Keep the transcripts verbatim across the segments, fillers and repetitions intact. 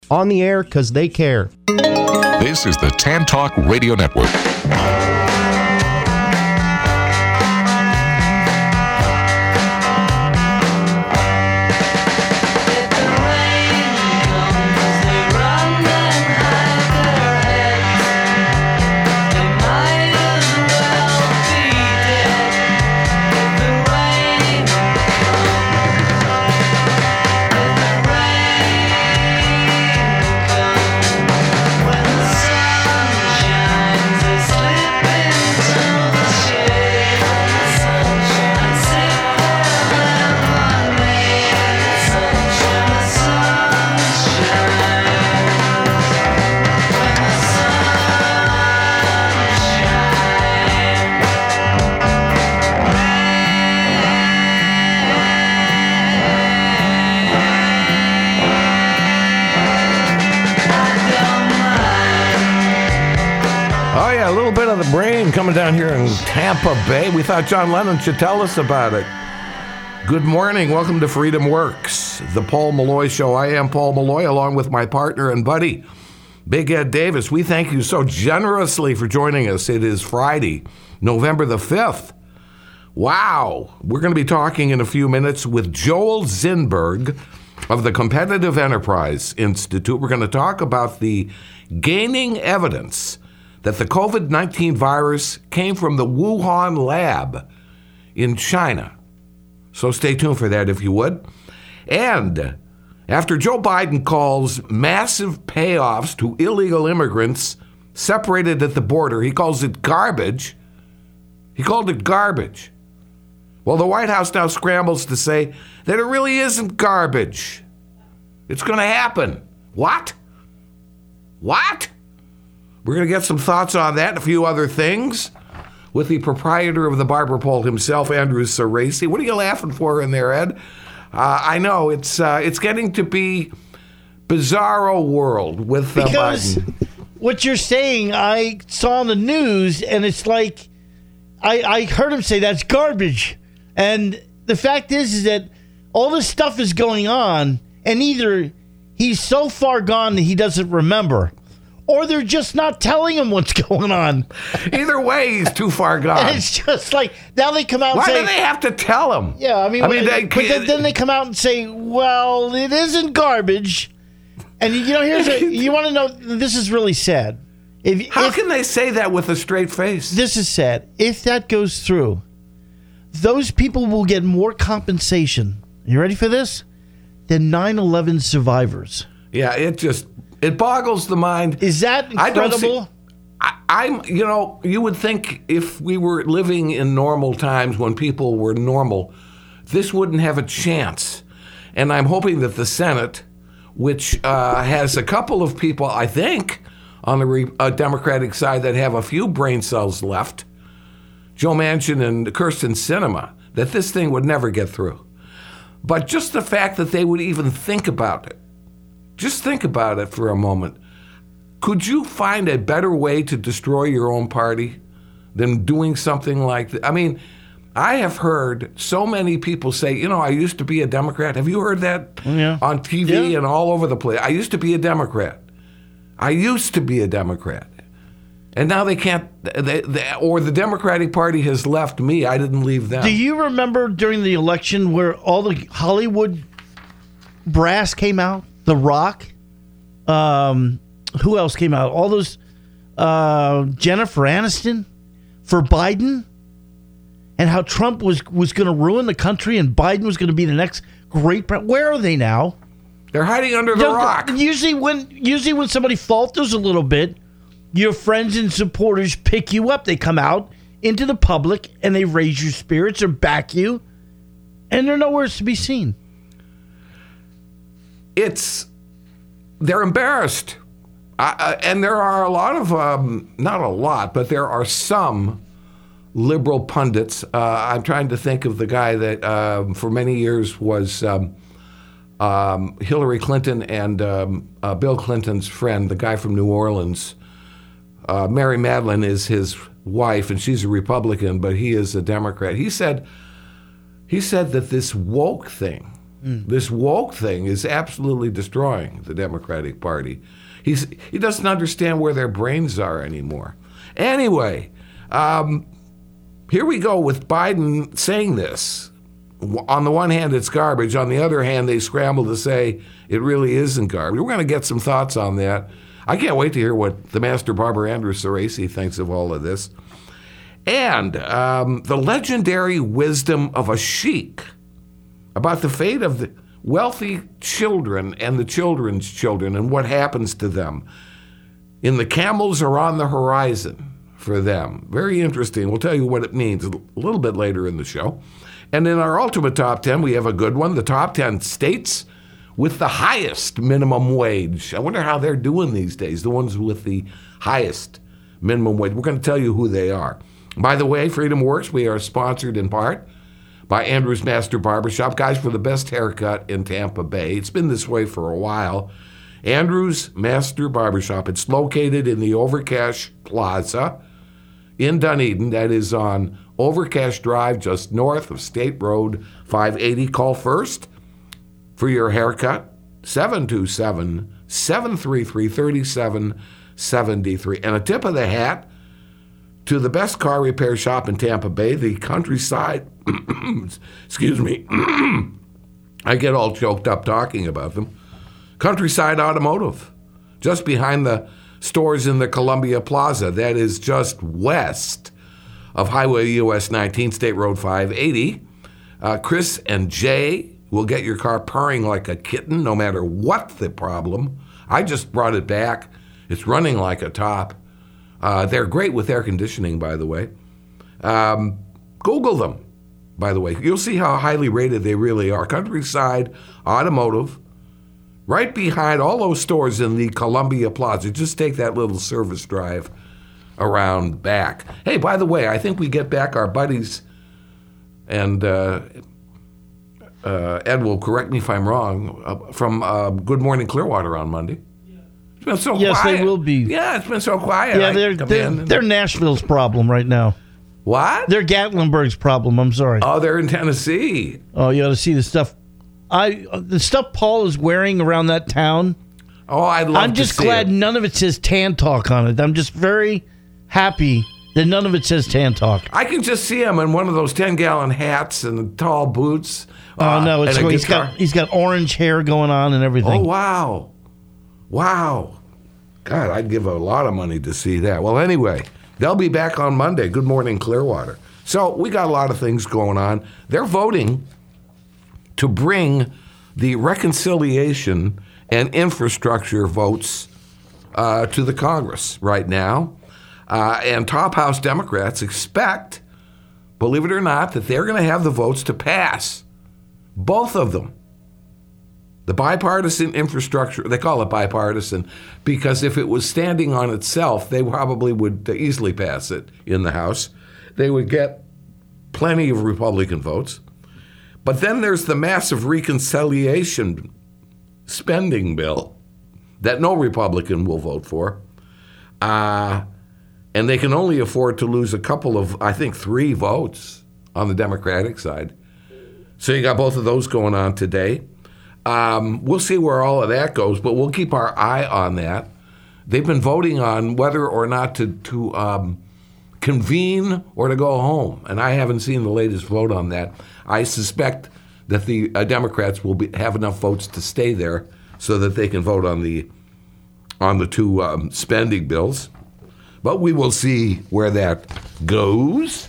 on the air because they care. This is the Tan Talk Radio Network. Coming down here in Tampa Bay. We thought John Lennon should tell us about it. Good morning. Welcome to Freedom Works, the Paul Malloy Show. I am Paul Malloy, along with my partner and buddy, Big Ed Davis. We thank you so generously for joining us. It is Friday, November the fifth. Wow. We're going to be talking in a few minutes with Joel Zinberg of the Competitive Enterprise Institute. We're going to talk about the gaining evidence that the covid nineteen virus came from the Wuhan lab in China. So stay tuned for that if you would. And after Joe Biden calls massive payoffs to illegal immigrants separated at the border, he calls it garbage. He called it garbage. Well, the White House now scrambles to say that it really isn't garbage. It's going to happen. What? What? We're going to get some thoughts on that and a few other things with the proprietor of the Barber Pole himself, Andrew Cerasi. What are you laughing for in there, Ed? Uh, I know, it's uh, it's getting to be bizarro world with uh, because Biden. What you're saying, I saw on the news, and it's like, I, I heard him say that's garbage. And the fact is, is that all this stuff is going on, and either he's so far gone that he doesn't remember, or they're just not telling him what's going on. Either way, he's too far gone. And it's just like, now they come out and Why say... do they have to tell him? Yeah, I mean, I mean but, they, but then, then they come out and say, well, it isn't garbage. And, you know, here's a... You want to know, this is really sad. If, How if, can they say that with a straight face? This is sad. If that goes through, those people will get more compensation. You ready for this? Than nine eleven survivors. Yeah, it just... It boggles the mind. Is that incredible? I, I'm, you know, you would think if we were living in normal times when people were normal, this wouldn't have a chance. And I'm hoping that the Senate, which uh, has a couple of people, I think, on the re- uh, Democratic side that have a few brain cells left, Joe Manchin and Kyrsten Sinema, that this thing would never get through. But just the fact that they would even think about it, just think about it for a moment. Could you find a better way to destroy your own party than doing something like that? I mean, I have heard so many people say, you know, I used to be a Democrat. Have you heard that yeah. on T V yeah. and all over the place? I used to be a Democrat. I used to be a Democrat. And now they can't, they, they, or the Democratic Party has left me. I didn't leave them. Do you remember during the election where all the Hollywood brass came out? The Rock, um, who else came out? All those, uh, Jennifer Aniston for Biden, and how Trump was, was going to ruin the country and Biden was going to be the next great president. Where are they now? They're hiding under the They're, rock. Usually when, usually when somebody falters a little bit, your friends and supporters pick you up. They come out into the public and they raise your spirits or back you, and they're nowhere to be seen. It's, they're embarrassed. Uh, and there are a lot of, um, not a lot, but there are some liberal pundits. Uh, I'm trying to think of the guy that um, for many years was um, um, Hillary Clinton and um, uh, Bill Clinton's friend, the guy from New Orleans. Uh, Mary Madeline is his wife, and she's a Republican, but he is a Democrat. He said, he said that this woke thing, This woke thing is absolutely destroying the Democratic Party. He's, he doesn't understand where their brains are anymore. Anyway, um, here we go with Biden saying this. On the one hand, it's garbage. On the other hand, they scramble to say it really isn't garbage. We're going to get some thoughts on that. I can't wait to hear what the master barber Andrew Cerasi thinks of all of this. And um, the legendary wisdom of a sheik about the fate of the wealthy children and the children's children and what happens to them. In the camels are on the horizon for them. Very interesting. We'll tell you what it means a little bit later in the show. And in our ultimate top ten, we have a good one, the top ten states with the highest minimum wage. I wonder how they're doing these days, the ones with the highest minimum wage. We're going to tell you who they are. By the way, Freedom Works, we are sponsored in part by Andrew's Master Barbershop. Guys, for the best haircut in Tampa Bay. It's been this way for a while. Andrew's Master Barbershop. It's located in the Overcash Plaza in Dunedin. That is on Overcash Drive, just north of State Road five eighty. Call first for your haircut, seven two seven, seven three three, three seven seven three. And a tip of the hat to the best car repair shop in Tampa Bay, the Countryside, excuse me, I get all choked up talking about them, Countryside Automotive, just behind the stores in the Columbia Plaza. That is just west of Highway U S nineteen, State Road five eighty. Uh, Chris and Jay will get your car purring like a kitten, no matter what the problem. I just brought it back. It's running like a top. Uh, they're great with air conditioning, by the way. Um, Google them, by the way. You'll see how highly rated they really are. Countryside Automotive, right behind all those stores in the Columbia Plaza. Just take that little service drive around back. Hey, by the way, I think we get back our buddies, and uh, uh, Ed will correct me if I'm wrong, uh, from uh, Good Morning Clearwater on Monday. It's been so yes, quiet. they will be. Yeah, it's been so quiet. Yeah, I they're, come they're, in and- they're Nashville's problem right now. What? They're Gatlinburg's problem. I'm sorry. Oh, they're in Tennessee. Oh, you ought to see the stuff. I the stuff Paul is wearing around that town. Oh, I'd love I'm to just see glad it. none of it says Tan Talk on it. I'm just very happy that none of it says Tan Talk. I can just see him in one of those ten-gallon hats and tall boots. Oh uh, no, it's and a he's guitar. got he's got orange hair going on and Oh, everything. wow. Wow. God, I'd give a lot of money to see that. Well, anyway, they'll be back on Monday. Good Morning Clearwater. So we got a lot of things going on. They're voting to bring the reconciliation and infrastructure votes uh, to the Congress right now. Uh, and top house Democrats expect, believe it or not, that they're going to have the votes to pass both of them. The bipartisan infrastructure, they call it bipartisan because if it was standing on itself, they probably would easily pass it in the House. They would get plenty of Republican votes. But then there's the massive reconciliation spending bill that no Republican will vote for. Uh, and they can only afford to lose a couple of, I think, three votes on the Democratic side. So you got both of those going on today. Um, we'll see where all of that goes, but we'll keep our eye on that. They've been voting on whether or not to, to um, convene or to go home, and I haven't seen the latest vote on that. I suspect that the uh, Democrats will be, have enough votes to stay there so that they can vote on the on the two um, spending bills. But we will see where that goes.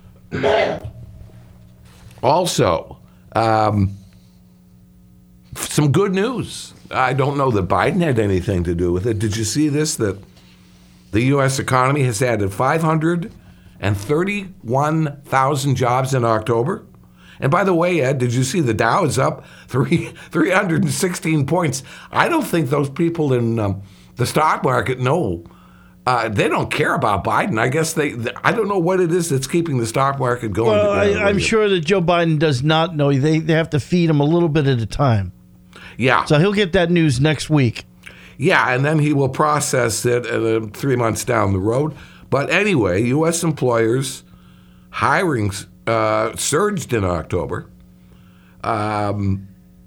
Also, um, some good news. I don't know that Biden had anything to do with it. Did you see this? That the U S economy has added five hundred thirty-one thousand jobs in October. And by the way, Ed, did you see the Dow is up three, three hundred sixteen points? I don't think those people in um, the stock market know. Uh, they don't care about Biden. I guess they, I don't know what it is that's keeping the stock market going. Well, I, together. I'm sure that Joe Biden does not know. They they have to feed him a little bit at a time. Yeah. So he'll get that news next week. Yeah, and then he will process it uh, three months down the road. But anyway, U S employers hiring uh, surged in October. Um,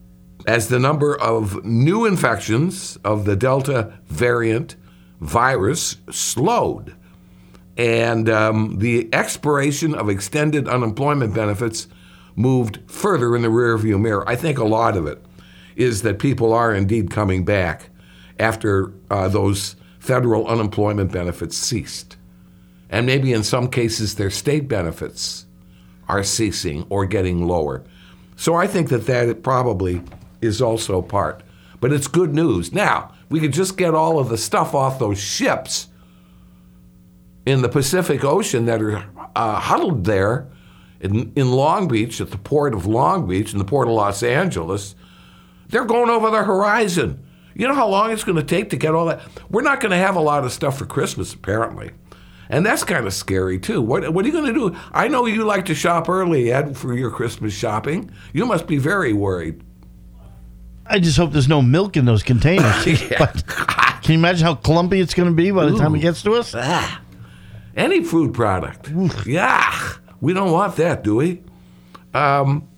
as the number of new infections of the Delta variant virus slowed. And um, the expiration of extended unemployment benefits moved further in the rearview mirror. I think a lot of it is that people are indeed coming back after uh, those federal unemployment benefits ceased. And maybe in some cases their state benefits are ceasing or getting lower. So I think that that probably is also part. But it's good news. Now, we could just get all of the stuff off those ships in the Pacific Ocean that are uh, huddled there in, in Long Beach, at the port of Long Beach, in the port of Los Angeles. They're going over the horizon. You know how long it's going to take to get all that? We're not going to have a lot of stuff for Christmas, apparently. And that's kind of scary, too. What, what are you going to do? I know you like to shop early, Ed, for your Christmas shopping. You must be very worried. I just hope there's no milk in those containers. Yeah. But can you imagine how clumpy it's going to be by the Ooh. time it gets to us? Ah. Any food product. Yeah. We don't want that, do we? Um,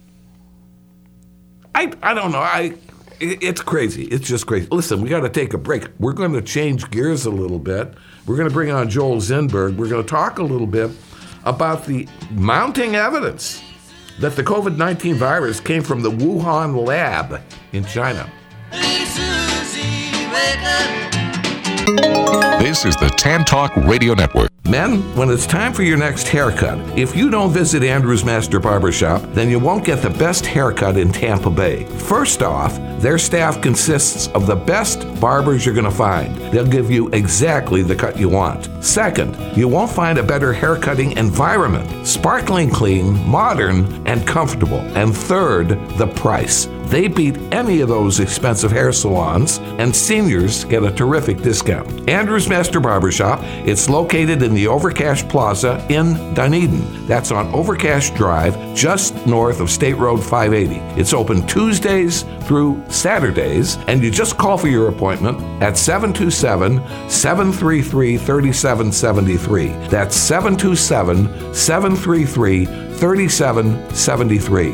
I I don't know. I it, It's crazy. It's just crazy. Listen, we got to take a break. We're going to change gears a little bit. We're going to bring on Joel Zinberg. We're going to talk a little bit about the mounting evidence that the COVID nineteen virus came from the Wuhan lab in China. Hey, Susie, wake up. This is the Tan Talk Radio Network. Men, when it's time for your next haircut, if you don't visit Andrew's Master Barbershop, then you won't get the best haircut in Tampa Bay. First off, their staff consists of the best barbers you're going to find. They'll give you exactly the cut you want. Second, you won't find a better haircutting environment. Sparkling clean, modern, and comfortable. And third, the price. They beat any of those expensive hair salons, and seniors get a terrific discount. Andrew's Master Barbershop, it's located in the Overcash Plaza in Dunedin. That's on Overcash Drive, just north of State Road five eighty. It's open Tuesdays through Saturdays, and you just call for your appointment at seven two seven, seven three three, three seven seven three. That's seven two seven, seven three three, three seven seven three.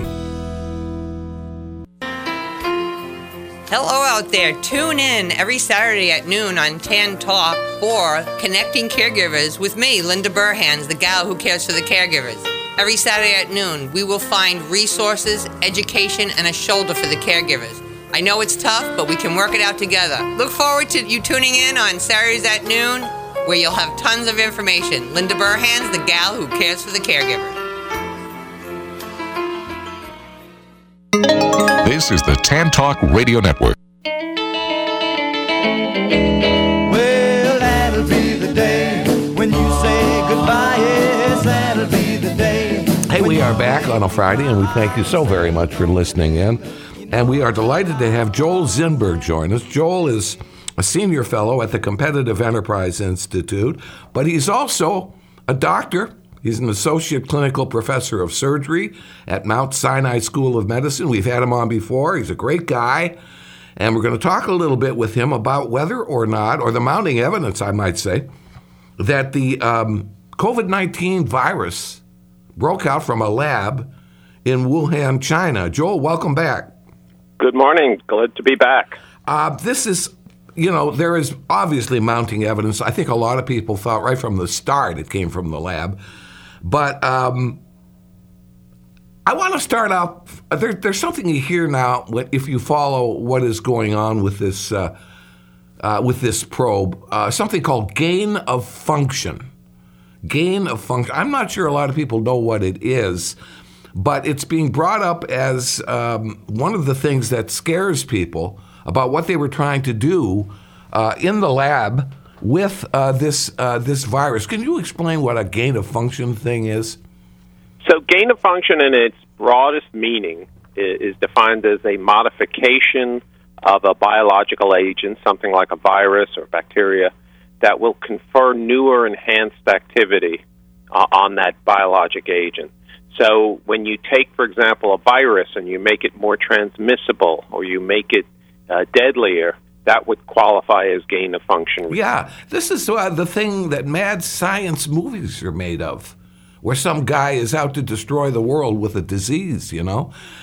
Hello out there. Tune in every Saturday at noon on Tan Talk for Connecting Caregivers with me, Linda Burhans, the gal who cares for the caregivers. Every Saturday at noon, we will find resources, education, and a shoulder for the caregivers. I know it's tough, but we can work it out together. Look forward to you tuning in on Saturdays at noon, where you'll have tons of information. Linda Burhans, the gal who cares for the caregivers. This is the Tan Talk Radio Network. Well, that'll be the day when you say goodbye. Yes, that'll be the day. Hey, we are back on a Friday, and we thank you so very much for listening in. And we are delighted to have Joel Zinberg join us. Joel is a senior fellow at the Competitive Enterprise Institute, but he's also a doctor. He's an associate clinical professor of surgery at Mount Sinai School of Medicine. We've had him on before. He's a great guy. And we're going to talk a little bit with him about whether or not, or the mounting evidence, I might say, that the um, COVID nineteen virus broke out from a lab in Wuhan, China. Joel, welcome back. Good morning. Glad to be back. Uh, this is, you know, there is obviously mounting evidence. I think a lot of people thought right from the start it came from the lab. But um, I want to start out, there, there's something you hear now if you follow what is going on with this uh, uh, with this probe, uh, something called gain of function. Gain of function. I'm not sure a lot of people know what it is, but it's being brought up as um, one of the things that scares people about what they were trying to do uh, in the lab with uh, this uh, this virus. Can you explain what a gain of function thing is? So gain of function in its broadest meaning is defined as a modification of a biological agent, something like a virus or bacteria, that will confer newer enhanced activity uh, on that biologic agent. So when you take, for example, a virus and you make it more transmissible or you make it uh, deadlier, that would qualify as gain of function. Yeah, this is uh, the thing that mad science movies are made of, where some guy is out to destroy the world with a disease, you know.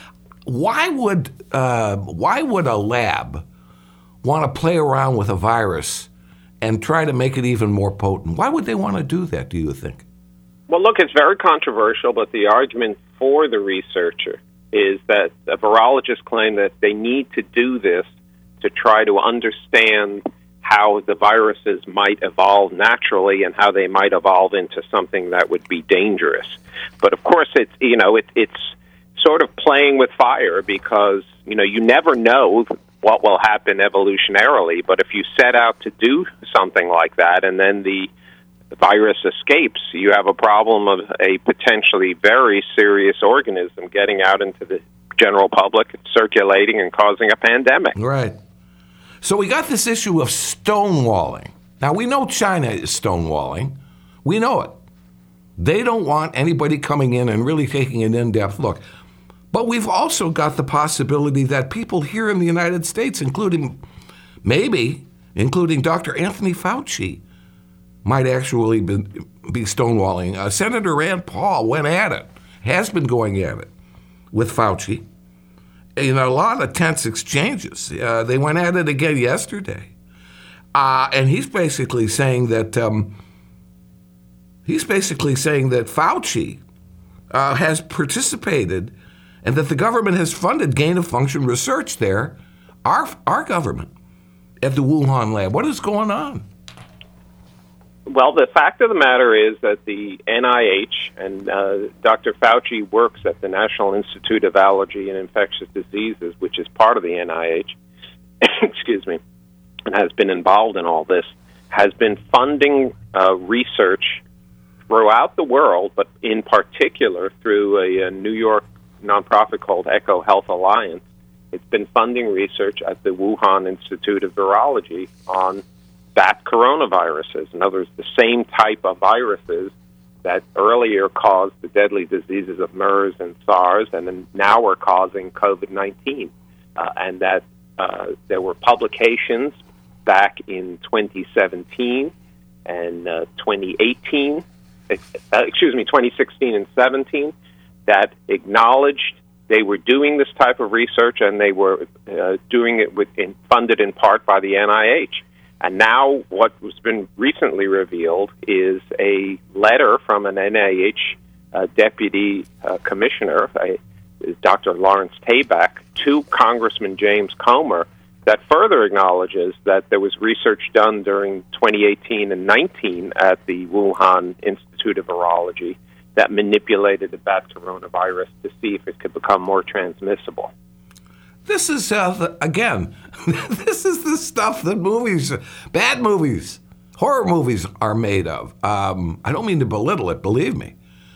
why would uh, why would a lab want to play around with a virus and try to make it even more potent? Why would they want to do that, do you think? Well, look, it's very controversial, but the argument for the researcher is that the virologists claim that they need to do this to try to understand how the viruses might evolve naturally and how they might evolve into something that would be dangerous. But of course, it's you know it, it's sort of playing with fire because you know you never know what will happen evolutionarily. But if you set out to do something like that and then the virus escapes, you have a problem of a potentially very serious organism getting out into the general public, circulating and causing a pandemic. Right. So we got this issue of stonewalling. Now, we know China is stonewalling. We know it. They don't want anybody coming in and really taking an in-depth look. But we've also got the possibility that people here in the United States, including maybe, including Doctor Anthony Fauci, might actually be, be stonewalling. Uh, Senator Rand Paul went at it, has been going at it with Fauci. In a lot of tense exchanges. Uh, they went at it again yesterday. Uh, and he's basically saying that um, he's basically saying that Fauci uh, has participated and that the government has funded gain-of-function research there, our our government, at the Wuhan lab. What is going on? Well, the fact of the matter is that the N I H and uh, Doctor Fauci works at the National Institute of Allergy and Infectious Diseases, which is part of the N I H, excuse me, and has been involved in all this, has been funding uh, research throughout the world, but in particular through a, a New York nonprofit called Echo Health Alliance. It's been funding research at the Wuhan Institute of Virology on bat coronaviruses. In other words, the same type of viruses that earlier caused the deadly diseases of MERS and SARS, and then now are causing COVID nineteen. Uh, and that uh, there were publications back in twenty seventeen and uh, twenty eighteen, uh, excuse me, twenty sixteen and seventeen, that acknowledged they were doing this type of research, and they were uh, doing it with, in, funded in part by the N I H. And now what has been recently revealed is a letter from an N I H uh, deputy uh, commissioner, uh, Doctor Lawrence Tabak, to Congressman James Comer that further acknowledges that there was research done during twenty eighteen and nineteen at the Wuhan Institute of Virology that manipulated the bat coronavirus to see if it could become more transmissible. This is, uh, the, again, this is the stuff that movies, bad movies, horror movies are made of. Um, I don't mean to belittle it, believe me.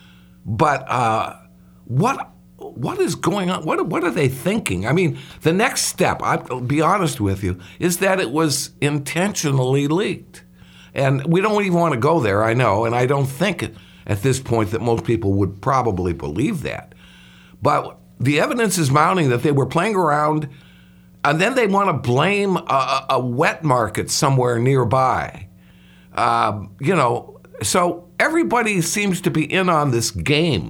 But uh, what what is going on? What, what are they thinking? I mean, the next step, I'll be honest with you, is that it was intentionally leaked. And we don't even want to go there, I know, and I don't think at this point that most people would probably believe that. But the evidence is mounting that they were playing around, and then they want to blame a, a wet market somewhere nearby. Uh, you know, so everybody seems to be in on this game.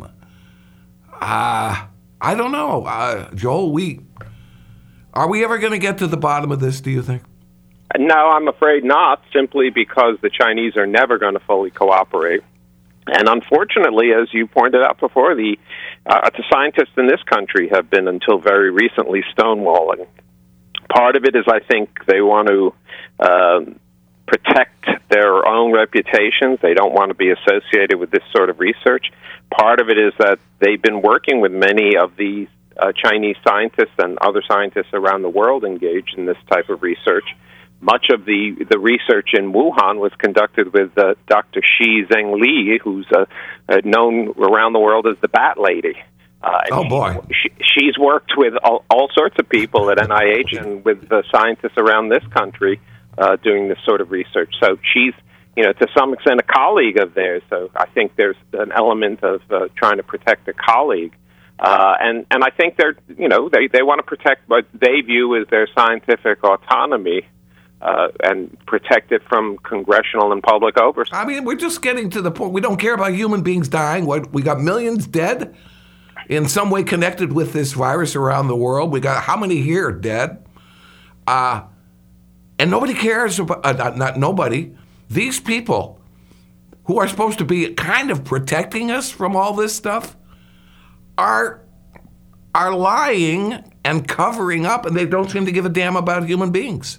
Uh, I don't know, uh, Joel. We are we ever going to get to the bottom of this? Do you think? No, I'm afraid not. Simply because the Chinese are never going to fully cooperate. And unfortunately, as you pointed out before, the uh, the scientists in this country have been, until very recently, stonewalling. Part of it is, I think, they want to um, protect their own reputations. They don't want to be associated with this sort of research. Part of it is that they've been working with many of these uh, Chinese scientists and other scientists around the world engaged in this type of research. Much of the, the research in Wuhan was conducted with uh, Doctor Shi Zhengli, who's uh, uh, known around the world as the Bat Lady. Uh, oh, boy. She, she's worked with all, all sorts of people at N I H and with the scientists around this country uh, doing this sort of research. So she's, you know, to some extent a colleague of theirs. So I think there's an element of uh, trying to protect a colleague. Uh, and, and I think they're, you know, they, they want to protect what they view as their scientific autonomy. Uh, and protect it from congressional and public oversight. I mean, we're just getting to the point. We don't care about human beings dying. What, we got millions dead? in some way connected with this virus around the world. We got how many here dead? Uh, and nobody cares about, uh, not, not nobody, these people who are supposed to be kind of protecting us from all this stuff are are lying and covering up, and they don't seem to give a damn about human beings.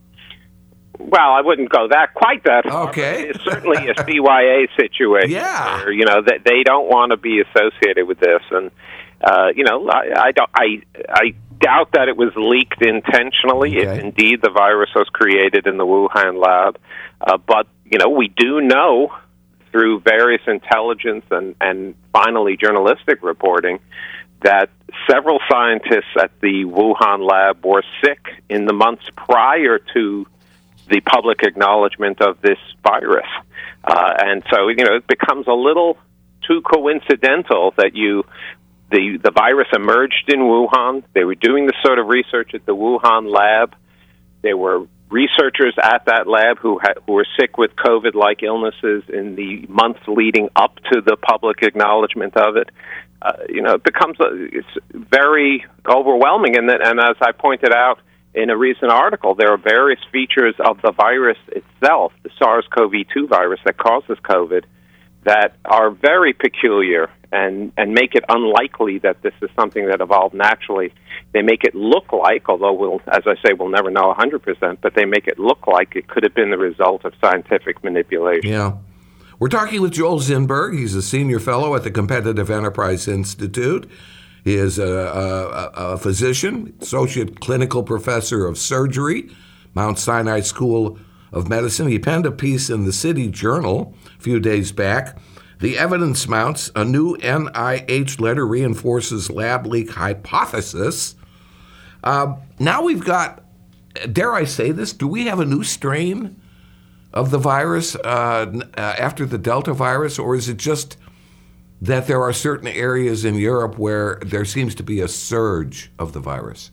Well, I wouldn't go that quite that far. Okay. It's certainly a C Y A situation. Yeah. Where, you know, that they don't want to be associated with this, and uh, you know, I, I don't. I I doubt that it was leaked intentionally. Okay. If indeed the virus was created in the Wuhan lab, uh, but you know, we do know through various intelligence and and finally journalistic reporting that several scientists at the Wuhan lab were sick in the months prior to the public acknowledgement of this virus. Uh, and so, you know, it becomes a little too coincidental that you, the, the virus emerged in Wuhan. They were doing the sort of research at the Wuhan lab. There were researchers at that lab who, ha- who were sick with COVID-like illnesses in the months leading up to the public acknowledgement of it. Uh, you know, it becomes a, it's very overwhelming. And, that, and as I pointed out in a recent article, there are various features of the virus itself, the SARS-C o V two virus that causes COVID, that are very peculiar and, and make it unlikely that this is something that evolved naturally. They make it look like, although we'll, as I say, we'll never know one hundred percent, but they make it look like it could have been the result of scientific manipulation. Yeah. We're talking with Joel Zinberg. He's a senior fellow at the Competitive Enterprise Institute. He is a, a, a physician, associate clinical professor of surgery, Mount Sinai School of Medicine. He penned a piece in the City Journal a few days back. The evidence mounts. A new N I H letter reinforces lab leak hypothesis. Uh, now we've got, dare I say this, do we have a new strain of the virus uh, after the Delta virus, or is it just that there are certain areas in Europe where there seems to be a surge of the virus?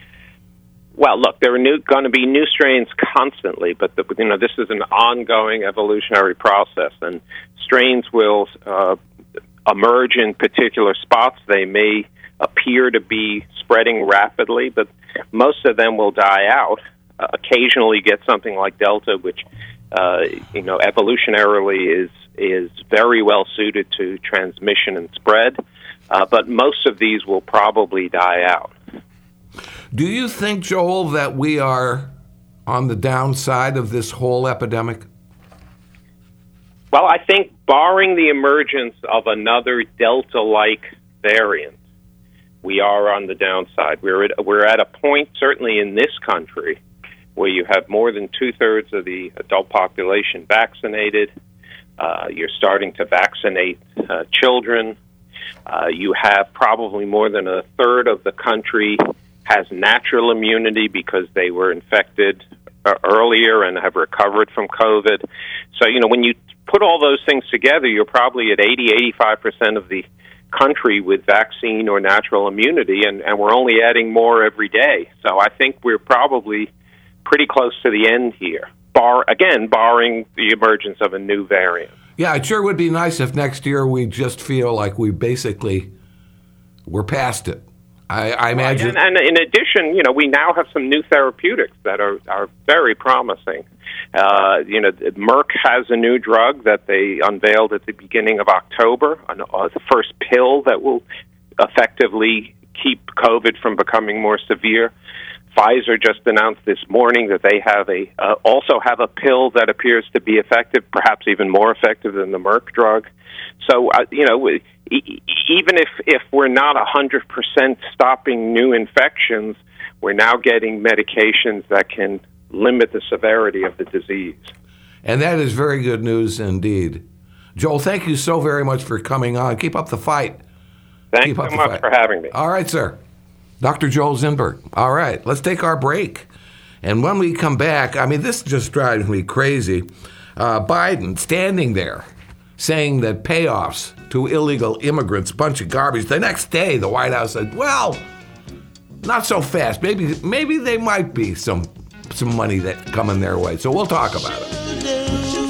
Well, look, there are new, going to be new strains constantly, but the, you know, this is an ongoing evolutionary process, and strains will uh, emerge in particular spots. They may appear to be spreading rapidly, but most of them will die out. Uh, occasionally, get something like Delta, which uh, you know evolutionarily is is very well suited to transmission and spread, uh, but most of these will probably die out. Do you think, Joel, that we are on the downside of this whole epidemic? Well, I think barring the emergence of another Delta-like variant, we are on the downside. We're at, we're at a point, certainly in this country, where you have more than two-thirds of the adult population vaccinated. Uh, you're starting to vaccinate uh, children. Uh, you have probably more than a third of the country has natural immunity because they were infected uh, earlier and have recovered from COVID. So, you know, when you put all those things together, you're probably at eighty, eighty-five percent of the country with vaccine or natural immunity, and, and we're only adding more every day. So I think we're probably pretty close to the end here, bar again, barring the emergence of a new variant. Yeah, it sure would be nice if next year we just feel like we basically we're past it. I, I imagine. Right. And, and in addition, you know, we now have some new therapeutics that are, are very promising. Uh, you know, Merck has a new drug that they unveiled at the beginning of October, an, uh, the first pill that will effectively keep COVID from becoming more severe. Pfizer just announced this morning that they have a uh, also have a pill that appears to be effective, perhaps even more effective than the Merck drug. So, uh, you know, e- even if, if we're not one hundred percent stopping new infections, we're now getting medications that can limit the severity of the disease. And that is very good news indeed. Joel, thank you so very much for coming on. Keep up the fight. Thanks Keep so much fight. for having me. All right, sir. Doctor Joel Zinberg. All right, let's take our break. And when we come back, I mean, this just drives me crazy. Uh, Biden standing there saying that payoffs to illegal immigrants, bunch of garbage. The next day, the White House said, well, not so fast. Maybe maybe they might be some some money that coming their way. So we'll talk about it.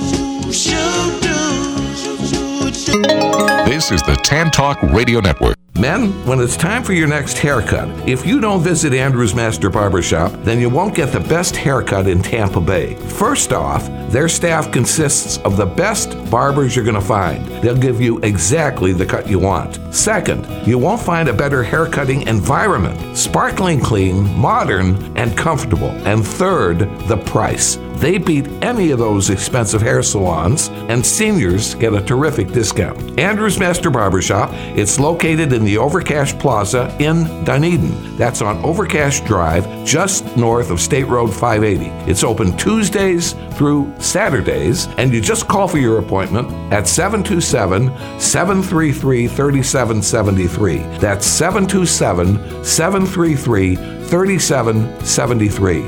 This is the Tan Talk Radio Network. Men, when it's time for your next haircut, if you don't visit Andrew's Master Barbershop, then you won't get the best haircut in Tampa Bay. First off, their staff consists of the best barbers you're going to find. They'll give you exactly the cut you want. Second, you won't find a better haircutting environment. Sparkling clean, modern, and comfortable. And third, the price. They beat any of those expensive hair salons, and seniors get a terrific discount. Andrew's Master Barbershop, it's located in the Overcash Plaza in Dunedin. That's on Overcash Drive, just north of State Road five eighty. It's open Tuesdays through Saturdays, and you just call for your appointment at seven two seven, seven three three, three seven seven three. That's seven two seven, seven three three, three seven seven three.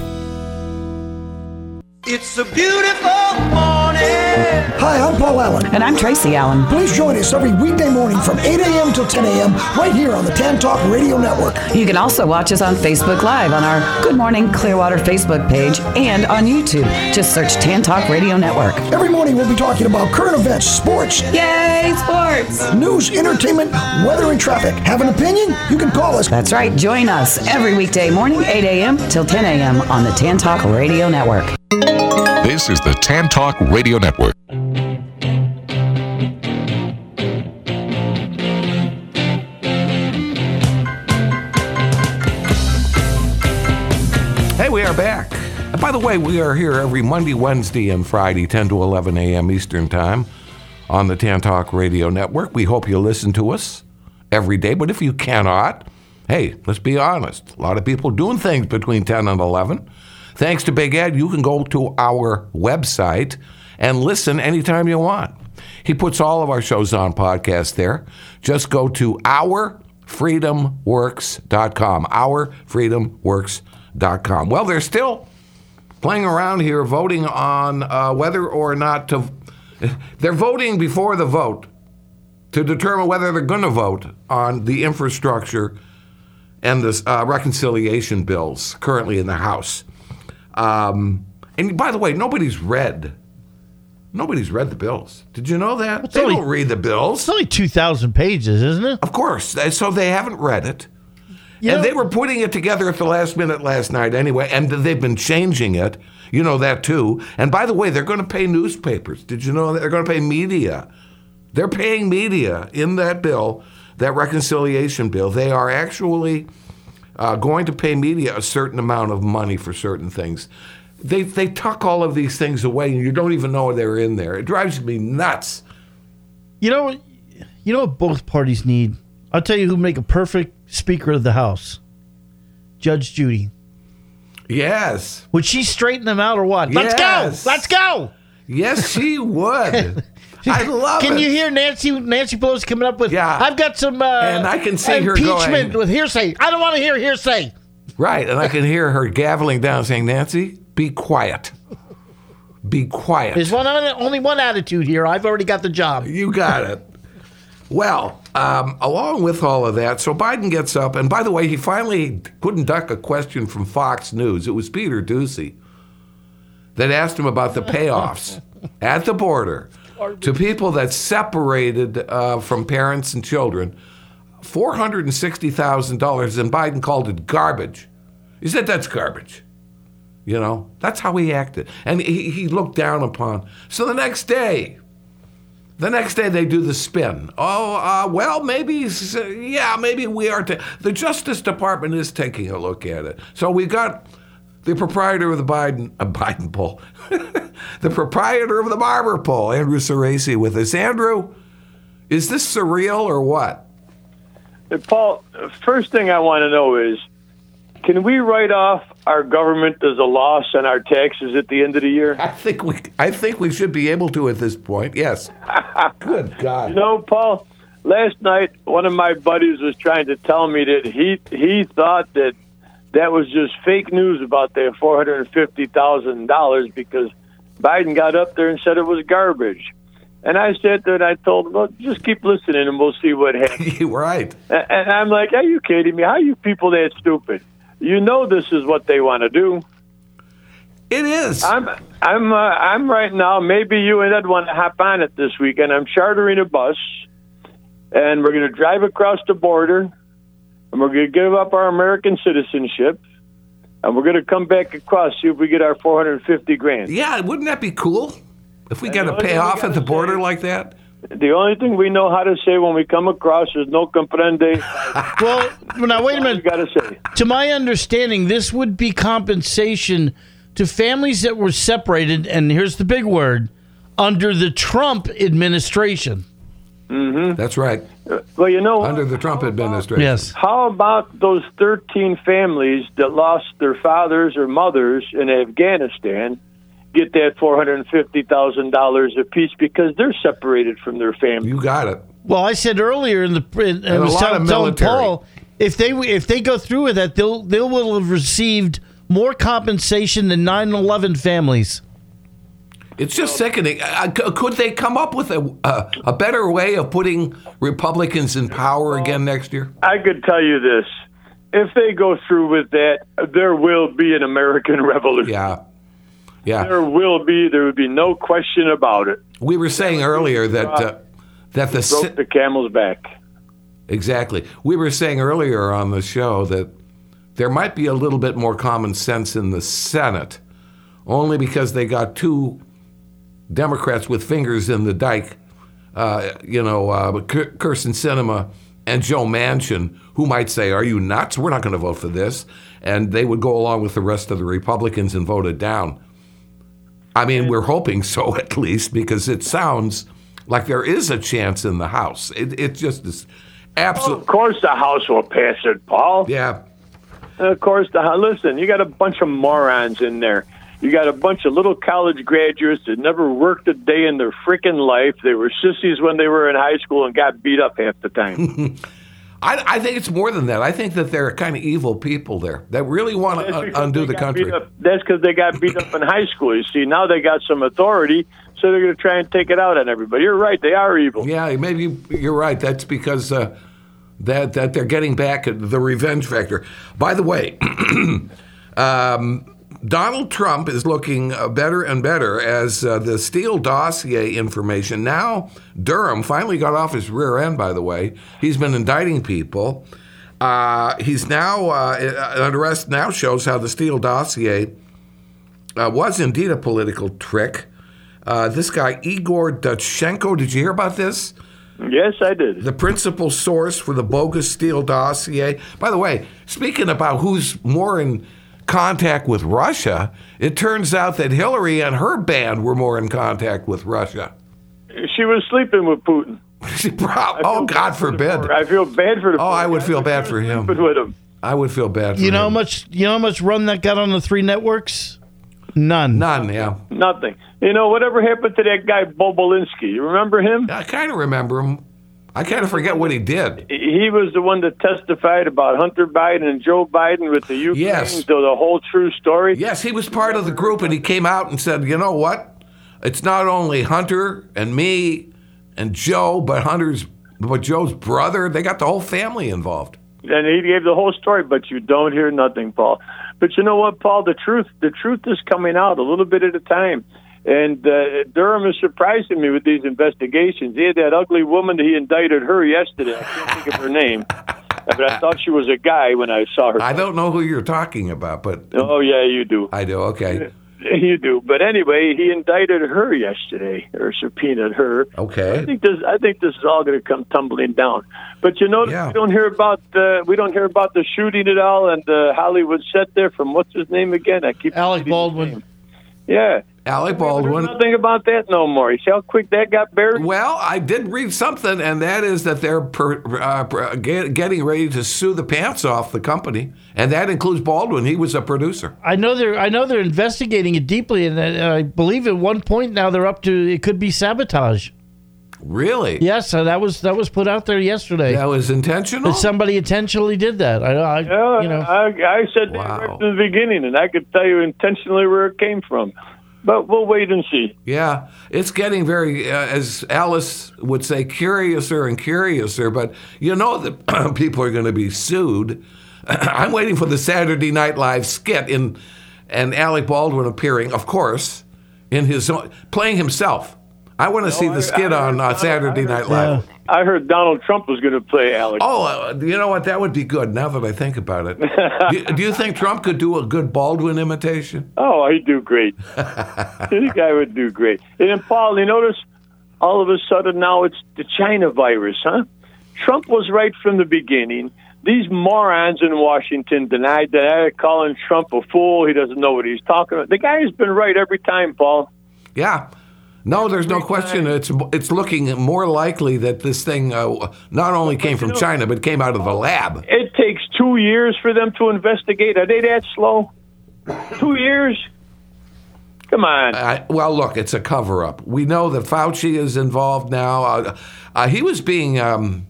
It's a beautiful morning. Hi, I'm Paul Allen. And I'm Tracy Allen. Please join us every weekday morning from eight a.m. till ten a.m. right here on the Tan Talk Radio Network. You can also watch us on Facebook Live on our Good Morning Clearwater Facebook page and on YouTube. Just search Tan Talk Radio Network. Every morning we'll be talking about current events, sports, Yay, sports! news, entertainment, weather, and traffic. Have an opinion? You can call us. That's right. Join us every weekday morning, eight a.m. till ten a.m. on the Tan Talk Radio Network. This is the Tan Talk Radio Network. Hey, we are back. And by the way, we are here every Monday, Wednesday, and Friday, ten to eleven a.m. Eastern Time on the Tan Talk Radio Network. We hope you listen to us every day, but if you cannot, hey, let's be honest. A lot of people doing things between ten and eleven. Thanks to Big Ed, you can go to our website and listen anytime you want. He puts all of our shows on podcast there. Just go to our freedom works dot com, our freedom works dot com. Well, they're still playing around here voting on uh, whether or not to... They're voting before the vote to determine whether they're going to vote on the infrastructure and the uh, reconciliation bills currently in the House. Um, and by the way, nobody's read. Nobody's read the bills. Did you know that? It's they only- don't read the bills. It's only two thousand pages, isn't it? Of course. So they haven't read it. You and know- they were putting it together at the last minute last night anyway, and they've been changing it. You know that too. And by the way, they're going to pay newspapers. Did you know that? They're going to pay media? They're paying media in that bill, that reconciliation bill. They are actually uh, going to pay media a certain amount of money for certain things. They they tuck all of these things away, and you don't even know they're in there. It drives me nuts. You know, you know what both parties need? I'll tell you who make a perfect Speaker of the House. Judge Judy. Yes. Would she straighten them out or what? Let's Yes. go! Let's go! Yes, she would. I love Can it. you hear Nancy Nancy Pelosi coming up with, Yeah. I've got some uh, And I can see her impeachment going- with hearsay. I don't want to hear hearsay. Right, and I can hear her gaveling down saying, Nancy, be quiet. Be quiet. There's one only one attitude here. I've already got the job. You got it. Well, um, along with all of that, so Biden gets up, and by the way, he finally couldn't duck a question from Fox News. It was Peter Doocy that asked him about the payoffs at the border to people that separated uh, from parents and children, four hundred sixty thousand dollars, and Biden called it garbage. He said, that's garbage. You know, that's how he acted. And he, he looked down upon. So the next day, the next day they do the spin. Oh, uh, well, maybe, yeah, maybe we are. Ta- the Justice Department is taking a look at it. So we got the proprietor of the Biden, uh, Biden poll, the proprietor of the barber poll, Andrew Cerasi, with us. Andrew, is this surreal or what? Hey, Paul, first thing I want to know is, can we write off our government as a loss on our taxes at the end of the year? I think we, I think we should be able to at this point. Yes. Good God. You know, Paul, last night one of my buddies was trying to tell me that he he thought that that was just fake news about their four hundred fifty thousand dollars because Biden got up there and said it was garbage. And I sat there and I told him, well, just keep listening and we'll see what happens. You're right. And, and I'm like, are you kidding me? How are you people that stupid? You know this is what they want to do. It is. I'm I'm uh, I'm right now. Maybe you and Ed want to hop on it this weekend. I'm chartering a bus, and we're going to drive across the border, and we're going to give up our American citizenship, and we're going to come back across, see if we get our four hundred fifty grand. Yeah, wouldn't that be cool? If we got to the only pay thing we off at the gotta border say- like that? The only thing we know how to say when we come across is no comprende. Well, now wait a We minute. got to say. To my understanding, this would be compensation to families that were separated, and here's the big word, under the Trump administration. That's right. Well, you know what? Under the Trump administration. Yes. How about those thirteen families that lost their fathers or mothers in Afghanistan get that four hundred fifty thousand dollars apiece because they're separated from their family? You got it. Well, I said earlier in the in, I a was lot telling, of telling military. Paul if they if they go through with that, they'll they will have received more compensation than nine eleven families. It's just sickening. Uh, c- could they come up with a, a a better way of putting Republicans in power again next year? I could tell you this. If they go through with that, there will be an American revolution. Yeah. Yeah. There will be. There would be no question about it. We were saying earlier that uh, that the Broke the camel's back. Exactly. We were saying earlier on the show that there might be a little bit more common sense in the Senate, only because they got two Democrats with fingers in the dike, uh, you know, uh, K- Kirsten Sinema and Joe Manchin, who might say, "Are you nuts? We're not going to vote for this," and they would go along with the rest of the Republicans and vote it down. I mean, we're hoping so, at least, because it sounds like there is a chance in the House. It, it just is absolutely. Of course, the House will pass it, Paul. Yeah. Of course, the listen. You got a bunch of morons in there. You got a bunch of little college graduates that never worked a day in their freaking life. They were sissies when they were in high school and got beat up half the time. I, I think it's more than that. I think that there are kind of evil people there that really want to That's un- because undo they the got country. beat up- That's because they got beat up in high school. You see, now they got some authority, so they're going to try and take it out on everybody. You're right; they are evil. Yeah, maybe you're right. That's because uh, that that they're getting back at the revenge factor. By the way, um, Donald Trump is looking uh, better and better as uh, the Steele dossier information. Now, Durham finally got off his rear end, by the way. He's been indicting people. Uh, he's now, uh, an arrest now shows how the Steele dossier uh, was indeed a political trick. Uh, this guy, Igor Dutchenko, did you hear about this? Yes, I did. The principal source for the bogus Steele dossier. By the way, speaking about who's more in contact with Russia, it turns out that Hillary and her band were more in contact with Russia. She was sleeping with Putin. She prob- oh, God forbid. I feel bad for the. Oh, I would feel bad for him. Sleeping with him. I would feel bad for You know how him. much you know how much run that got on the three networks? None. None, yeah. Nothing. You know, whatever happened to that guy Bobulinski? You remember him? I kind of remember him. I kind of forget what he did. He was the one that testified about Hunter Biden and Joe Biden with the Ukraine, Yes. so the whole true story. Yes, he was part of the group, and he came out and said, you know what? It's not only Hunter and me and Joe, but Hunter's, but Joe's brother. They got the whole family involved. And he gave the whole story, but you don't hear nothing, Paul. But you know what, Paul? The truth, the truth is coming out a little bit at a time. And uh, Durham is surprising me with these investigations. He had that ugly woman that he indicted her yesterday. I can't think of her name. But I thought she was a guy when I saw her. I don't know who you're talking about, but Oh, yeah, you do. I do. Okay. You do. But anyway, he indicted her yesterday, or subpoenaed her. Okay. I think this. I think this is all going to come tumbling down. But you know, Yeah. we don't hear about. Uh, we don't hear about the shooting at all, and the Hollywood set there from what's his name again? I keep Alec forgetting his Baldwin. name. Yeah. Alec There's Baldwin. nothing about that no more. You see how quick that got buried? Well, I did read something, and that is that they're per, uh, per, get, getting ready to sue the pants off the company, and that includes Baldwin. He was a producer. I know they're I know they're investigating it deeply, and uh, I believe at one point now they're up to it could be sabotage. Really? Yes, so that was that was put out there yesterday. That was intentional? That somebody intentionally did that. I, I Yeah, you know. I, I said that right from the beginning, and I could tell you intentionally where it came from. But we'll wait and see. Yeah, it's getting very, uh, as Alice would say, curiouser and curiouser. But you know that people are going to be sued. I'm waiting for the Saturday Night Live skit in, and Alec Baldwin appearing, of course, in his own, playing himself. I want to see the skit on uh, Saturday Night Live. I heard Donald Trump was going to play Alex. Oh, uh, you know what? That would be good. Now that I think about it, do, do you think Trump could do a good Baldwin imitation? Oh, he'd do great. The guy would do great. And then, Paul, you notice all of a sudden now it's the China virus, huh? Trump was right from the beginning. These morons in Washington denied that, calling Trump a fool. He doesn't know what he's talking about. The guy has been right every time, Paul. Yeah. No, there's no question. It's it's looking more likely that this thing uh, not only came from China, but came out of the lab. It takes two years for them to investigate. Are they that slow? Two years? Come on. Uh, well, look, it's a cover-up. We know that Fauci is involved now. Uh, uh, he was being, um,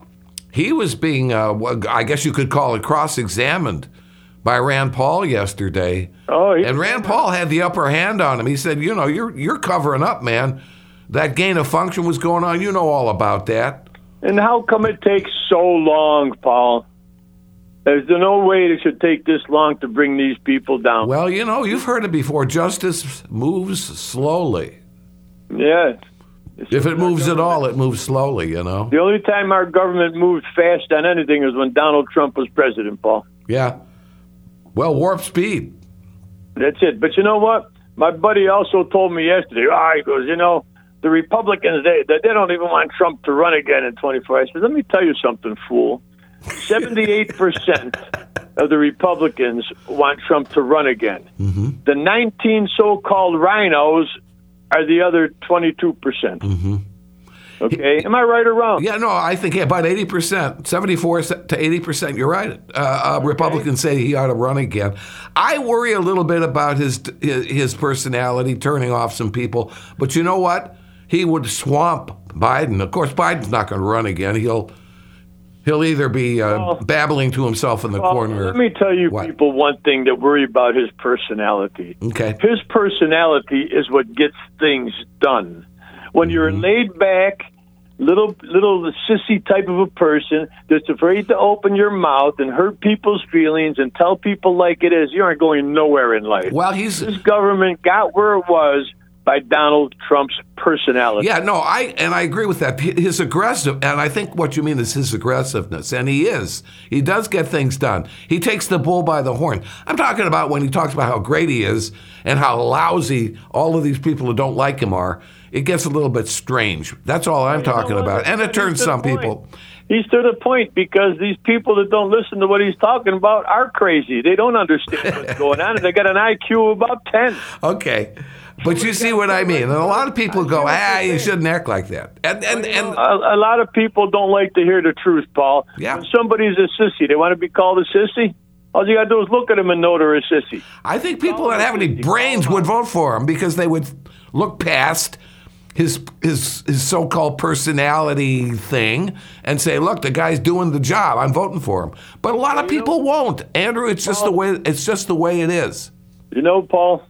he was being, uh, I guess you could call it cross-examined by Rand Paul yesterday. Oh, and Rand Paul had the upper hand on him. He said, you know, you're you're covering up, man. That gain of function was going on. You know all about that. And how come it takes so long, Paul? There's no way it should take this long to bring these people down. Well, you know, you've heard it before. Justice moves slowly. Yeah. If it moves at all, it moves slowly, you know. The only time our government moved fast on anything is when Donald Trump was president, Paul. Yeah. Well, warp speed. That's it. But you know what? My buddy also told me yesterday, oh, he goes, you know, the Republicans, they, they don't even want Trump to run again in twenty-four. I said, let me tell you something, fool. seventy-eight percent of the Republicans want Trump to run again. Mm-hmm. The nineteen so-called rhinos are the other twenty-two percent. Mm-hmm. Okay, am I right or wrong? Yeah, no, I think yeah, about eighty percent, seventy-four to eighty percent, you're right. Uh, uh, okay. Republicans say he ought to run again. I worry a little bit about his, his his personality, turning off some people. But you know what? He would swamp Biden. Of course, Biden's not going to run again. He'll he'll either be uh, well, babbling to himself in the well, corner. Let me tell you, what? people, one thing that worry about his personality. Okay. His personality is what gets things done. When you're mm-hmm. laid back, little little sissy type of a person that's afraid to open your mouth and hurt people's feelings and tell people like it is, you aren't going nowhere in life. Well, he's this government got where it was by Donald Trump's personality. Yeah, no, I and I agree with that. His aggressive, and I think what you mean is his aggressiveness, and he is. He does get things done. He takes the bull by the horn. I'm talking about when he talks about how great he is and how lousy all of these people who don't like him are. It gets a little bit strange. That's all I'm talking about. And it turns some people. He's to the point because these people that don't listen to what he's talking about are crazy. They don't understand what's going on, and they got an I Q of about ten. Okay. But you see what I mean. And a lot of people go, ah, you shouldn't act like that. And and, and a, a lot of people don't like to hear the truth, Paul. Yeah. When somebody's a sissy, they want to be called a sissy. All you got to do is look at them and know they're a sissy. I think people that have any brains would vote for him because they would look past his his his so-called personality thing and say, look, the guy's doing the job. I'm voting for him. But a lot of people won't. Andrew, it's just the way it's just the way it is. You know, Paul,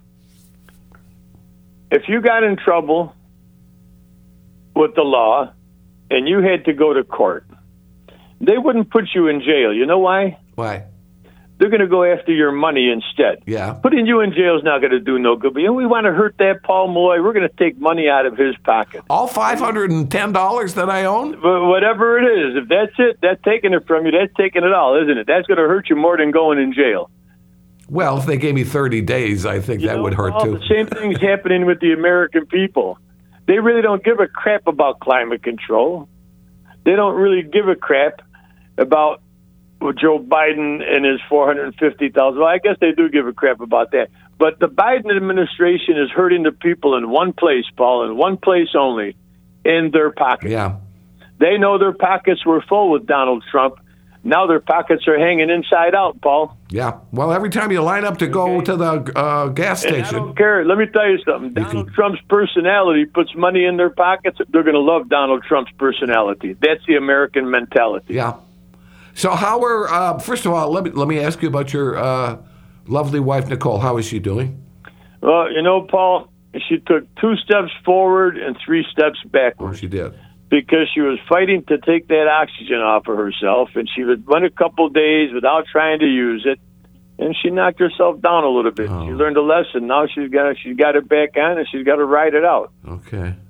if you got in trouble with the law and you had to go to court, they wouldn't put you in jail. You know why? Why? They're going to go after your money instead. Yeah. Putting you in jail is not going to do no good. But you know, we want to hurt that Paul Malloy. We're going to take money out of his pocket. All five hundred ten dollars that I own? But whatever it is, if that's it, that's taking it from you. That's taking it all, isn't it? That's going to hurt you more than going in jail. Well, if they gave me thirty days, I think you that know, would hurt Paul, too. The same thing's happening with the American people. They really don't give a crap about climate control. They don't really give a crap about with Joe Biden and his four hundred fifty thousand. Well, I guess they do give a crap about that. But the Biden administration is hurting the people in one place, Paul, in one place only, in their pockets. Yeah. They know their pockets were full with Donald Trump. Now their pockets are hanging inside out, Paul. Yeah. Well, every time you line up to go okay. to the uh, gas station. And I don't care. Let me tell you something. You Donald can... Trump's personality puts money in their pockets. They're going to love Donald Trump's personality. That's the American mentality. Yeah. So how are, uh, first of all, let me let me ask you about your uh, lovely wife, Nicole. How is she doing? Well, you know, Paul, she took two steps forward and three steps backward. Oh, she did. Because she was fighting to take that oxygen off of herself, and she went a couple of days without trying to use it, and she knocked herself down a little bit. Oh. She learned a lesson. Now she's got she's got it back on, and she's got to ride it out. Okay.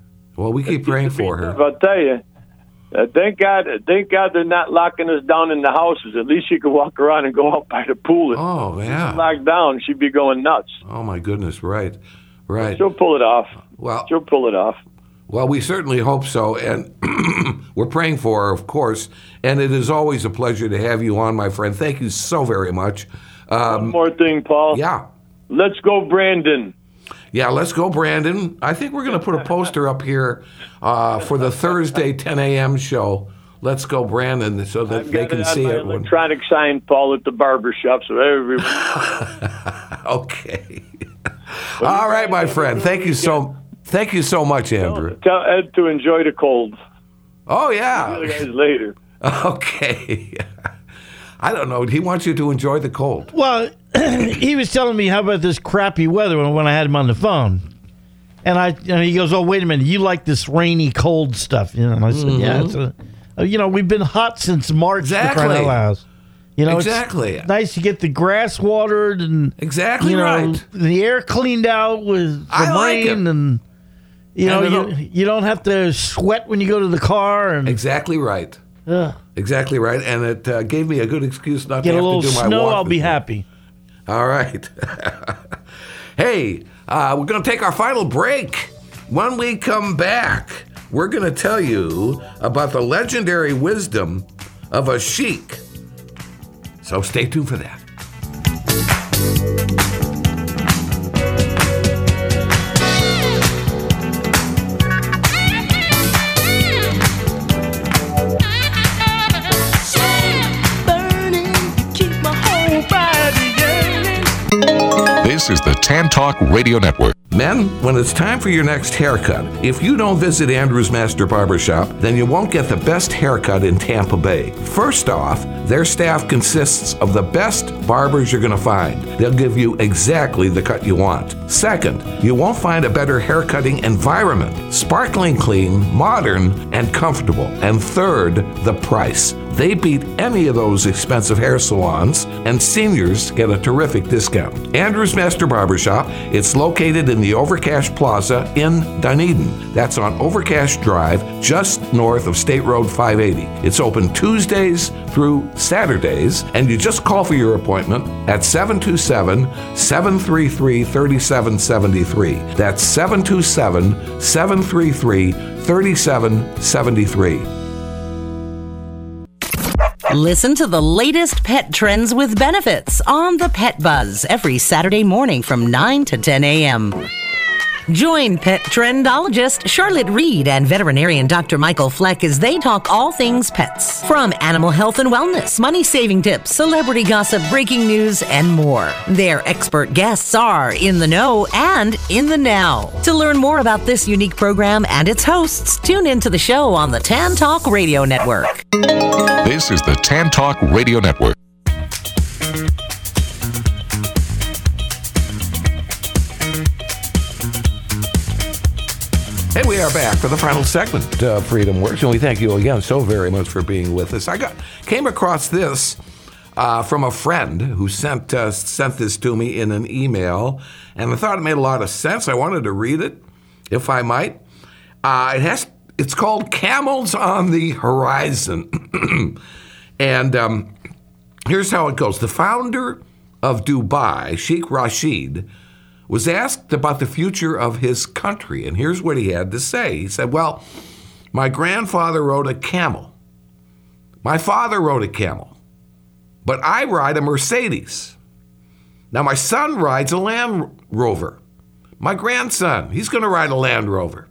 Well, we keep praying for her. I'll tell you. Uh, thank God, thank God they're not locking us down in the houses. At least you could walk around and go out by the pool. Oh, yeah. Locked down, she'd be going nuts. Oh, my goodness, right, right. She'll pull it off. Well, she'll pull it off. Well, we certainly hope so, and we're praying for her, of course. And it is always a pleasure to have you on, my friend. Thank you so very much. Um, One more thing, Paul. Yeah. Let's go, Brandon. Yeah, let's go, Brandon. I think we're going to put a poster up here uh, for the Thursday ten a.m. show. Let's go, Brandon, so that I've they got can it on see my it. When... electronic sign, Paul, at the barber shop, so everyone. Okay. All right, my friend. Thank you so. Thank you so much, Andrew. Tell Ed to enjoy the cold. Oh yeah. See you guys later. Okay. I don't know. He wants you to enjoy the cold. Well, he was telling me how about this crappy weather when, when I had him on the phone. And I and he goes, "Oh, wait a minute, you like this rainy, cold stuff?" You know, and I said, Mm-hmm. "Yeah, it's a, uh, you know, we've been hot since March." Exactly. For crying out loud. You know, exactly. It's nice to get the grass watered and exactly you know, right. The air cleaned out with the I like rain, it. and you know, And you, you don't have to sweat when you go to the car. And exactly right. uh, Exactly right. And it uh, gave me a good excuse not get to a have little to do my snow. walk. I'll be this happy. All right. Hey, uh, we're going to take our final break. When we come back, we're going to tell you about the legendary wisdom of a sheik. So stay tuned for that. This is the Tan Talk Radio Network. Men, when it's time for your next haircut, if you don't visit Andrew's Master Barbershop, then you won't get the best haircut in Tampa Bay. First off, their staff consists of the best barbers you're going to find. They'll give you exactly the cut you want. Second, you won't find a better haircutting environment. Sparkling clean, modern, and comfortable. And third, the price. They beat any of those expensive hair salons, and seniors get a terrific discount. Andrew's Master Barbershop, it's located in the Overcash Plaza in Dunedin. That's on Overcash Drive, just north of State Road five eighty. It's open Tuesdays through Saturdays, and you just call for your appointment at seven two seven, seven three three, three seven seven three. That's seven two seven, seven three three, three seven seven three. Listen to the latest pet trends with benefits on the Pet Buzz every Saturday morning from nine to ten a.m. Join pet trendologist Charlotte Reed and veterinarian Doctor Michael Fleck as they talk all things pets. From animal health and wellness, money-saving tips, celebrity gossip, breaking news, and more. Their expert guests are in the know and in the now. To learn more about this unique program and its hosts, tune into the show on the Tan Talk Radio Network. This is the Tan Talk Radio Network. And we are back for the final segment of Freedom Works, and we thank you again so very much for being with us. I got came across this uh, from a friend who sent uh, sent this to me in an email, and I thought it made a lot of sense. I wanted to read it, if I might. Uh, it has it's called "Camels on the Horizon," and um, here's how it goes: the founder of Dubai, Sheikh Rashid, was asked about the future of his country, and here's what he had to say. He said, well, my grandfather rode a camel. My father rode a camel. But I ride a Mercedes. Now, my son rides a Land Rover. My grandson, he's going to ride a Land Rover.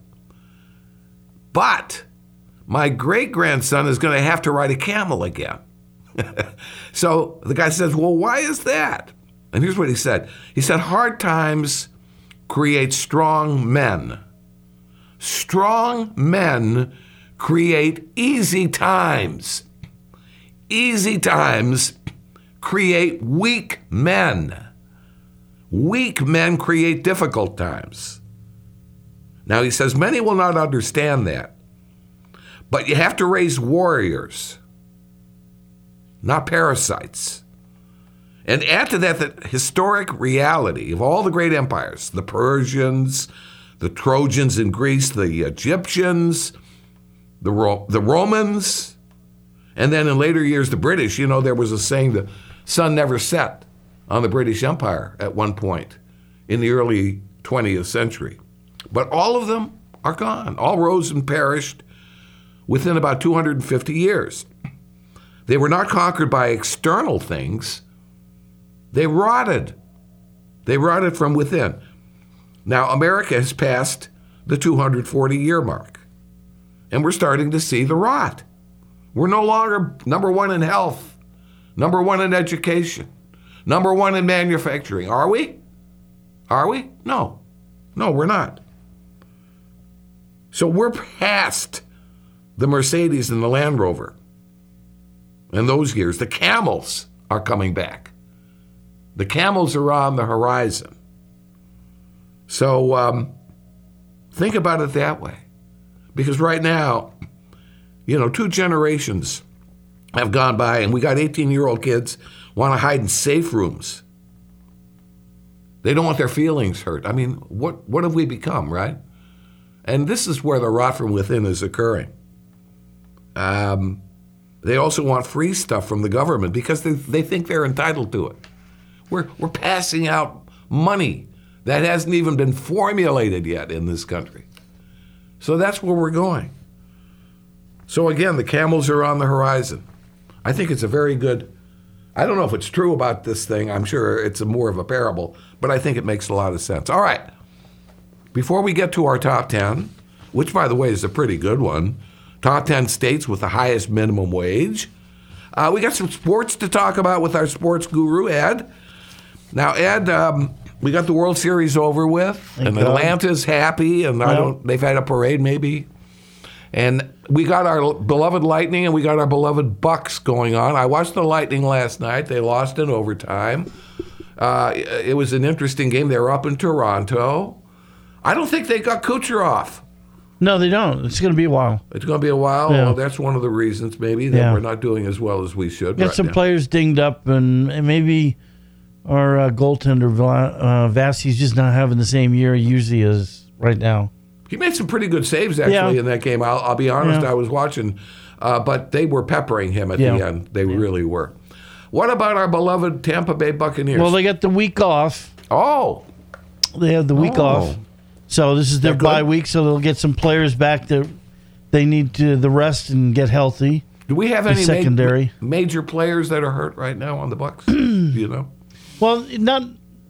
But my great-grandson is going to have to ride a camel again. So the guy says, well, why is that? And here's what he said. He said, hard times create strong men. Strong men create easy times. Easy times create weak men. Weak men create difficult times. Now, he says, many will not understand that. But you have to raise warriors, not parasites. And add to that the historic reality of all the great empires, the Persians, the Trojans in Greece, the Egyptians, the Ro- the Romans, and then in later years the British. You know, there was a saying, the sun never set on the British Empire at one point in the early twentieth century. But all of them are gone. All rose and perished within about two hundred fifty years. They were not conquered by external things. They rotted. They rotted from within. Now, America has passed the two hundred forty year mark, and we're starting to see the rot. We're no longer number one in health, number one in education, number one in manufacturing. Are we? Are we? No. No, we're not. So we're past the Mercedes and the Land Rover. In those years, the Camels are coming back. The Camels are on the horizon. So um, think about it that way. Because right now, you know, two generations have gone by, and we got eighteen-year-old kids want to hide in safe rooms. They don't want their feelings hurt. I mean, what, what have we become, right? And this is where the rot from within is occurring. Um, they also want free stuff from the government because they, they think they're entitled to it. We're, we're passing out money that hasn't even been formulated yet in this country. So that's where we're going. So again, the Camels are on the horizon. I think it's a very good, I don't know if it's true about this thing. I'm sure it's a more of a parable, but I think it makes a lot of sense. All right. Before we get to our top ten, which, by the way, is a pretty good one, top ten states with the highest minimum wage, uh, we got some sports to talk about with our sports guru, Ed. Now, Ed, um, we got the World Series over with, Thank and God. Atlanta's happy, and I don't, they've had a parade maybe. And we got our beloved Lightning and we got our beloved Bucks going on. I watched the Lightning last night. They lost in overtime. Uh, it was an interesting game. They were up in Toronto. I don't think they got Kucherov. No, they don't. It's going to be a while. It's going to be a while. Yeah. Well, that's one of the reasons maybe that yeah. we're not doing as well as we should. Got right some now. players dinged up, and, and maybe our uh, goaltender, uh, Vasi's just not having the same year he usually is right now. He made some pretty good saves, actually, yeah. in that game. I'll, I'll be honest, yeah. I was watching, uh, but they were peppering him at yeah. the end. They yeah. really were. What about our beloved Tampa Bay Buccaneers? Well, they got the week off. Oh. They have the week oh. off. So this is their bye week, so they'll get some players back that they need to the rest and get healthy. Do we have any secondary ma- major players that are hurt right now on the Bucs? Do you know? Well, not...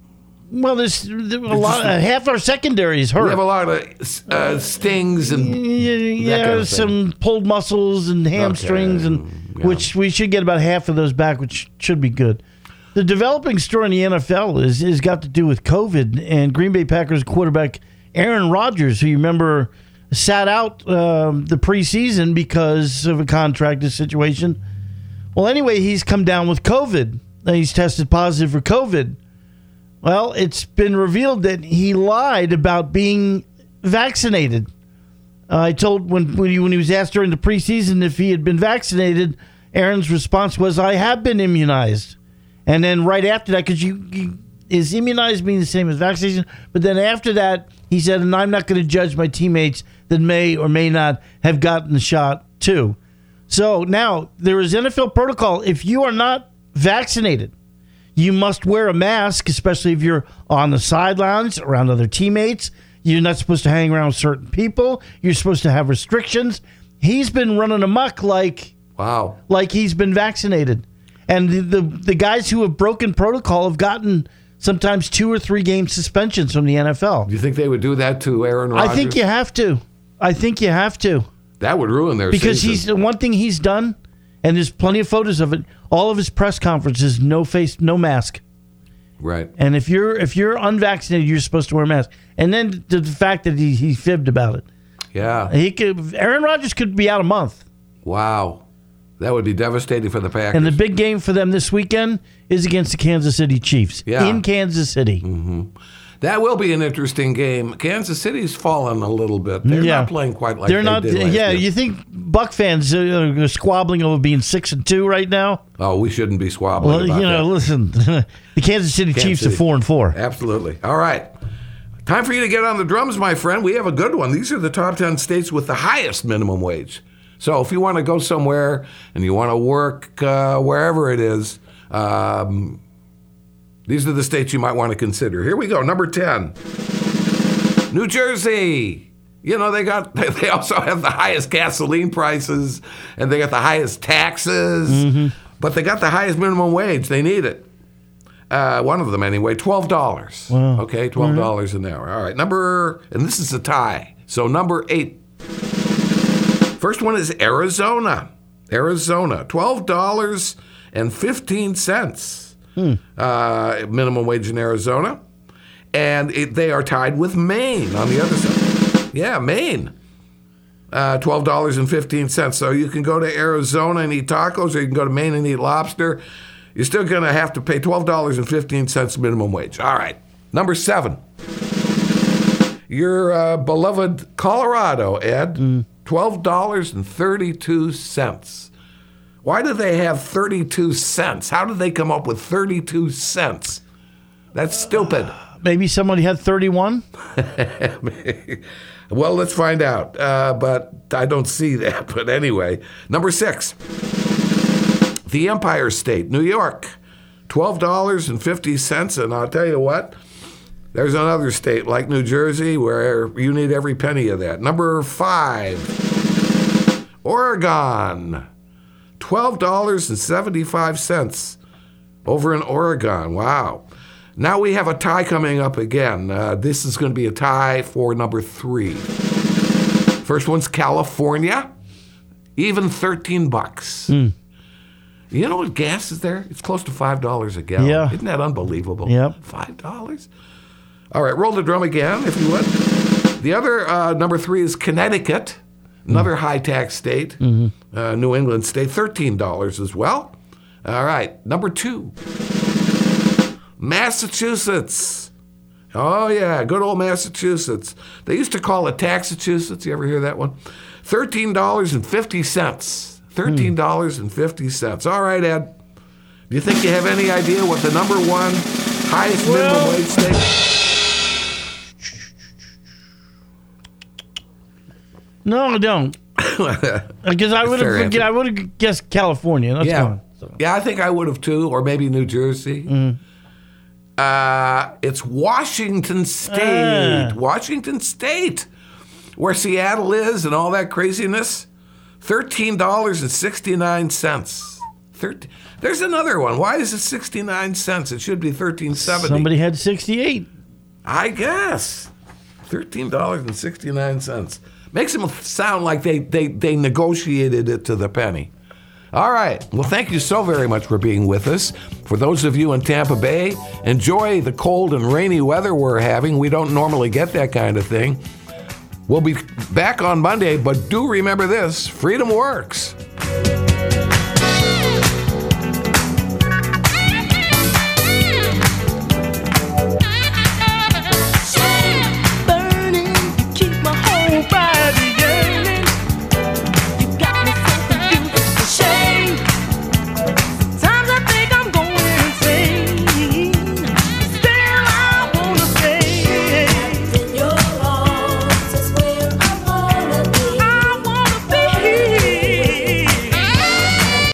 Well, there's, there's a lot. Uh, half our secondary is hurt. We have a lot of uh, stings and yeah, yeah that kind of some pulled muscles and hamstrings, okay. and yeah. which we should get about half of those back, which should be good. The developing story in the N F L is is got to do with COVID and Green Bay Packers quarterback Aaron Rodgers, who you remember sat out um, the preseason because of a contract situation. Well, anyway, he's come down with COVID. He's tested positive for COVID. Well, it's been revealed that he lied about being vaccinated. Uh, I told when when he, when he was asked during the preseason if he had been vaccinated, Aaron's response was, "I have been immunized." And then right after that, because you, you is immunized mean the same as vaccination, but then after that, he said, "And I'm not going to judge my teammates that may or may not have gotten the shot too." So now there is N F L protocol. If you are not vaccinated, you must wear a mask, especially if you're on the sidelines around other teammates. You're not supposed to hang around with certain people. You're supposed to have restrictions. He's been running amok like wow, like he's been vaccinated. And the, the, the guys who have broken protocol have gotten sometimes two or three game suspensions from the N F L. Do you think they would do that to Aaron Rodgers? I think you have to. I think you have to. That would ruin their because season. Because he's one thing he's done, and there's plenty of photos of it. All of his press conferences, no face, no mask. Right. And if you're if you're unvaccinated, you're supposed to wear a mask. And then the fact that he, he fibbed about it. Yeah. He could. Aaron Rodgers could be out a month. Wow. That would be devastating for the Packers. And the big game for them this weekend is against the Kansas City Chiefs. Yeah. In Kansas City. Mm-hmm. That will be an interesting game. Kansas City's fallen a little bit. They're yeah. not playing quite like They're they not, did last Yeah, year. you think Buck fans are squabbling over being six and two right now? Oh, we shouldn't be squabbling well, about you know, that. listen, the Kansas City Kansas Chiefs City. are four and four. Absolutely. All right. Time for you to get on the drums, my friend. We have a good one. These are the top ten states with the highest minimum wage. So if you want to go somewhere and you want to work uh, wherever it is, um, these are the states you might want to consider. Here we go. Number ten, New Jersey. You know, they got they also have the highest gasoline prices and they got the highest taxes, mm-hmm. but they got the highest minimum wage. They need it. Uh, one of them anyway, twelve dollars. Wow. Okay, twelve dollars mm-hmm. an hour. All right, number, and this is a tie. So number eight. First one is Arizona. Arizona, twelve dollars and fifteen cents hmm. uh, minimum wage in Arizona. And it, they are tied with Maine on the other side. Yeah, Maine, uh, twelve dollars and fifteen cents. So you can go to Arizona and eat tacos, or you can go to Maine and eat lobster. You're still going to have to pay twelve dollars and fifteen cents minimum wage. All right, number seven. Your uh, beloved Colorado, Ed, mm. twelve dollars and thirty-two cents. Why do they have thirty-two cents? How did they come up with thirty-two cents? That's stupid. Uh, maybe somebody had thirty-one? Well, let's find out. Uh, but I don't see that. But anyway, number six. The Empire State, New York, twelve dollars and fifty cents. And I'll tell you what, there's another state like New Jersey where you need every penny of that. Number five, Oregon, twelve dollars and seventy-five cents over in Oregon. Wow. Now we have a tie coming up again. Uh, this is going to be a tie for number three. First one's California, even thirteen bucks. Mm. You know what gas is there? It's close to five dollars a gallon. Yeah. Isn't that unbelievable? Yep. five dollars? All right, roll the drum again, if you would. The other, uh, number three, is Connecticut, another mm. high-tax state, mm-hmm. uh, New England state, thirteen dollars as well. All right, number two, Massachusetts. Oh, yeah, good old Massachusetts. They used to call it Taxachusetts. You ever hear that one? thirteen dollars and fifty cents. thirteen dollars and fifty cents. All right, Ed. Do you think you have any idea what the number one highest minimum wage state? No, I don't. Because I would have I would have guessed California. That's yeah. gone, so. Yeah, I think I would have too, or maybe New Jersey. Mm. Uh, it's Washington State. Uh. Washington State, where Seattle is and all that craziness. thirteen dollars and sixty-nine cents. thirteen There's another one. Why is it sixty-nine cents? It should be thirteen seventy. Somebody had sixty-eight. I guess. thirteen dollars and sixty-nine cents. Makes them sound like they, they, they negotiated it to the penny. All right. Well, thank you so very much for being with us. For those of you in Tampa Bay, enjoy the cold and rainy weather we're having. We don't normally get that kind of thing. We'll be back on Monday, but do remember this, freedom works.